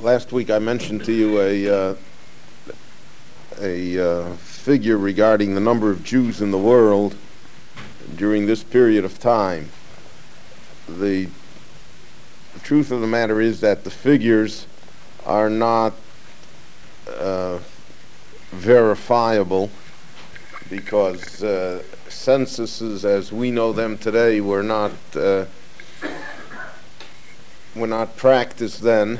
Last week I mentioned to you a figure regarding the number of Jews in the world during this period of time. The truth of the matter is that the figures are not verifiable because censuses as we know them today were not practiced then.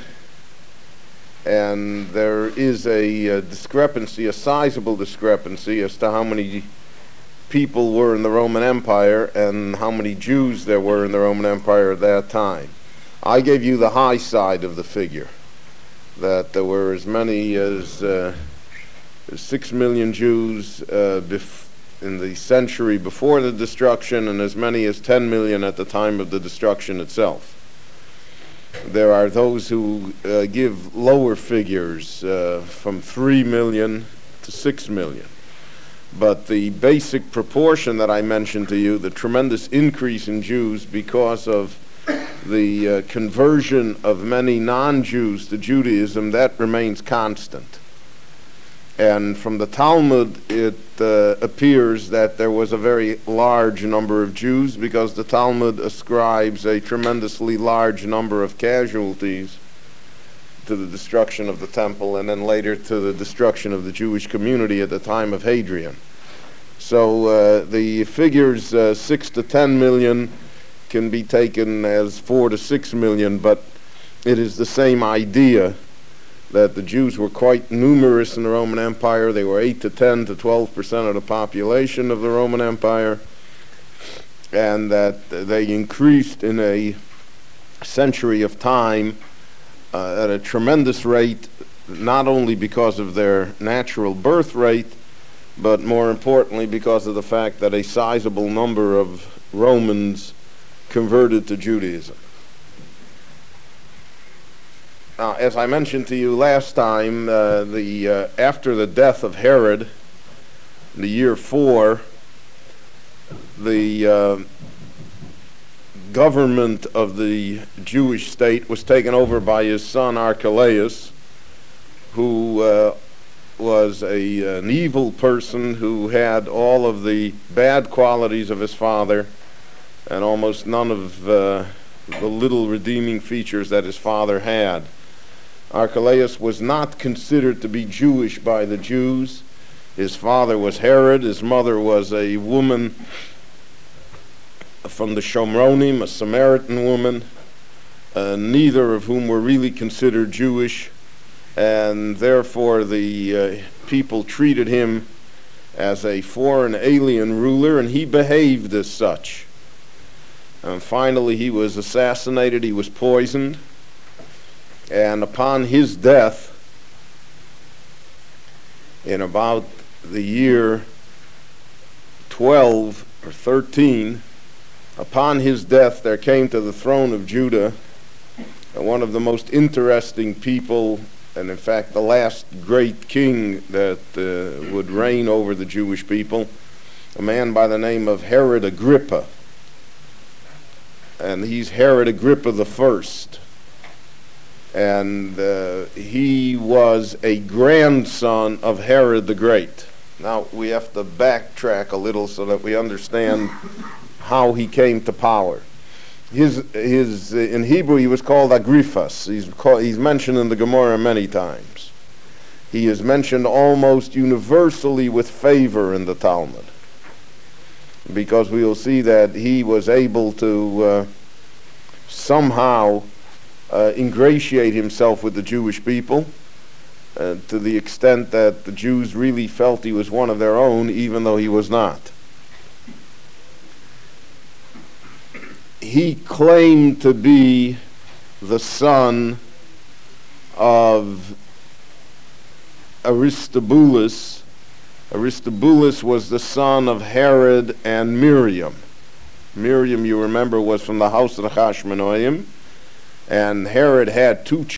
And there is a discrepancy, a sizable discrepancy, as to how many people were in the Roman Empire and how many Jews there were in the Roman Empire at that time. I gave you the high side of the figure, that there were as many as 6 million Jews in the century before the destruction, and as many as 10 million at the time of the destruction itself. There are those who give lower figures, from 3 million to 6 million. But the basic proportion that I mentioned to you, the tremendous increase in Jews because of the conversion of many non-Jews to Judaism, that remains constant. And from the Talmud, it appears that there was a very large number of Jews, because the Talmud ascribes a tremendously large number of casualties to the destruction of the temple, and then later to the destruction of the Jewish community at the time of Hadrian. So the figures 6 to 10 million can be taken as 4 to 6 million, but it is the same idea that the Jews were quite numerous in the Roman Empire. They were 8 to 10 to 12% of the population of the Roman Empire, and that they increased in a century of time at a tremendous rate, not only because of their natural birth rate, but more importantly because of the fact that a sizable number of Romans converted to Judaism. Now, as I mentioned to you last time, after the death of Herod, in the year 4, the government of the Jewish state was taken over by his son Archelaus, who was an evil person who had all of the bad qualities of his father and almost none of the little redeeming features that his father had. Archelaus was not considered to be Jewish by the Jews. His father was Herod. His mother was a woman from the Shomronim, a Samaritan woman, neither of whom were really considered Jewish, and therefore the people treated him as a foreign alien ruler, and he behaved as such. And finally he was assassinated, he was poisoned. And upon his death, in about the year 12 or 13, upon his death there came to the throne of Judah one of the most interesting people, and in fact the last great king that would reign over the Jewish people, a man by the name of Herod Agrippa. And he's Herod Agrippa the First. And he was a grandson of Herod the Great. Now we have to backtrack a little so that we understand how he came to power. In Hebrew he was called Agriphas. He's mentioned in the Gemara many times. He is mentioned almost universally with favor in the Talmud, because we will see that he was able to somehow ingratiate himself with the Jewish people to the extent that the Jews really felt he was one of their own, even though he was not. He claimed to be the son of Aristobulus. Aristobulus was the son of Herod and Miriam. Miriam, you remember, was from the house of the Hashmonaim. And Herod had two